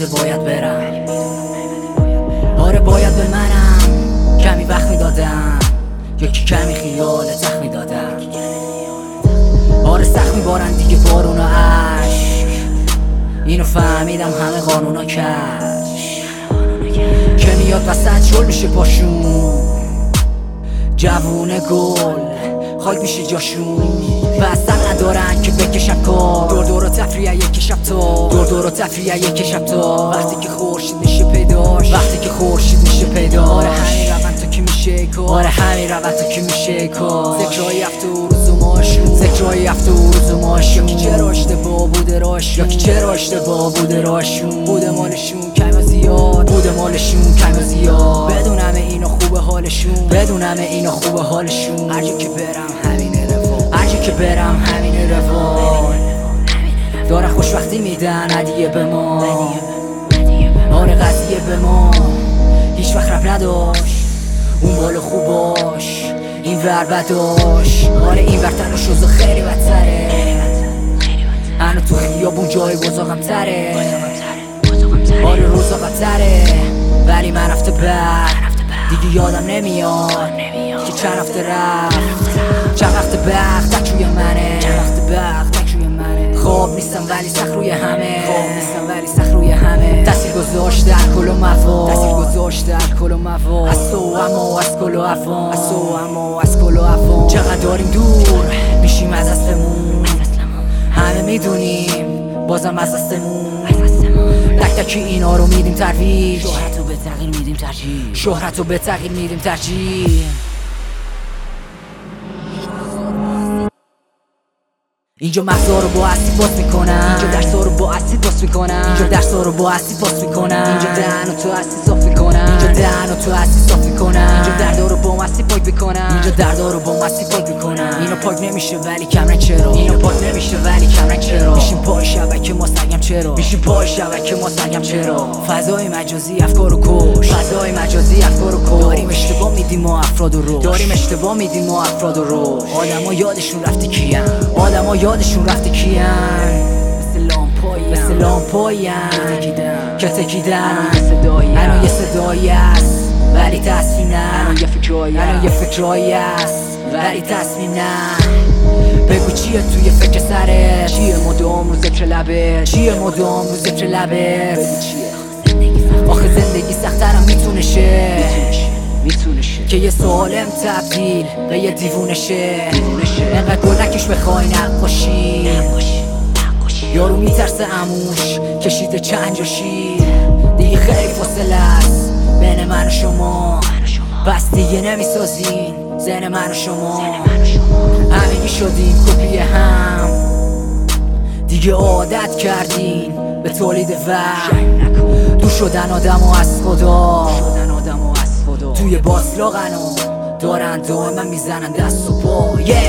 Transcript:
باید برم. آره باید به منم کمی وقت میدادم، یکی کمی خیال تخت میدادم. آره سخت میبارن دیگه بارون و عشق، اینو فهمیدم همه قانونا کش که میاد وسط شل میشه پاشون. جوونه گل خاک میشه جاشون و اصلا ندارن که بکشن کار. دور دور و تفریح یک شب تا، دور دور و تفریح یک شب تا، وقتی که خورشید میشه پیداش، وقتی که خورشید میشه پیداش. آره همین روند تو که میشه کار، آره همین روند تو که میشه کار. ذکرهای هفته و روز و ماشون، ذکرهای هفته و روز و ماشون. یکی چرا اشتباه بوده راشون، یکی چرا اشتباه بوده راشون. بوده مالشون کم و زیاد، بوده مالشون کم و زیاد. بدون همه اینا خوبه حالشون، بدون همه اینا خوبه حالشون. هر جا که برم همینه روان، هر جا که برم همینه روان. داره خوشبختی میدن هدیه به ما، آره قضیه به ما هیچ وقت رب نداشت. اون بالا خوباش این ور بداش، آره این ور تن و شوزه خیلی بدتره. هنو تو خیابون جای بزاقم تره، آره روزا بدتره. ولی من رفته بر دیگه یادم نمیاد که چند هفته رفت، چند وقت بخت تک روی منه، چند وقت بخت تک روی منه. خواب نیستم ولی سخت روی همه، خواب نیستم ولی سخت روی همه. تاثیر گذاشته الکل و مواد، تاثیر گذاشته الکل و مواد. از تو اما از کل و عفان، از تو اما از کل و عفان. چقدر داریم دور میشیم از اصلمون، همه میدونیم بازم از اصلمون. تک تک اینا رو میدیم ترویج، شهرتو به تغییر میدیم ترجیح، شهرتو به تغییر میدیم ترجیح. اینجا مغزا رو با اسید باز میکنم، اینجا درسا رو با اسید باز میکنم، اینجا درسا رو با اسید باز میکنم. اینجا دهنو تو اسید صاف میکنم، اینجا دهنو تو اسید صاف میکنم. اینجا دردا رو با مسید پاک میکنم، اینجا دردا رو با مسید پاک میکنم. اینا پاک نمیشه ولی کم رنگ چرا، اینا پاک نمیشه ولی کم رنگ چرا. میشیم پای شبکه ما سرگم چرا، میشیم پای شبکه ما سرگم چرا. فضای مجازی افکار رو کش، فضای مجازی افکار رو کش. داریم اشتباه میدیم ما افراد رو، داریم اشتباه میدیم ما افراد رو. آدما یادشون رفته کیان، آدما یادشون رفته کیان. مثل لامپایم که تکیدن، الان یه صدایی است ولی تصمیم نه، الان یه فکرایی است ولی تصمیم نه. بگو چیه توی فکر سرت، چیه مدام رو ذکر لبت، چیه مدام رو ذکر لبت. آخه زندگی سخت‌ترم میتونه شه که یه سالم تبدیل به یه دیوونه شه. انقدر گل نکش بخوای نقاشی، یارو میترسه عموش کشیده چند جا شیر. دیگه خیلی فاصله است بین من و شما، پس دیگه نمیسازین ذهن من و شما. همگی شدیم کپی هم، دیگه عادت کردین به تولید وهم. دور شدن آدم و از خدا، توی باسلاقن و دارن دائما میزنن دست و پا.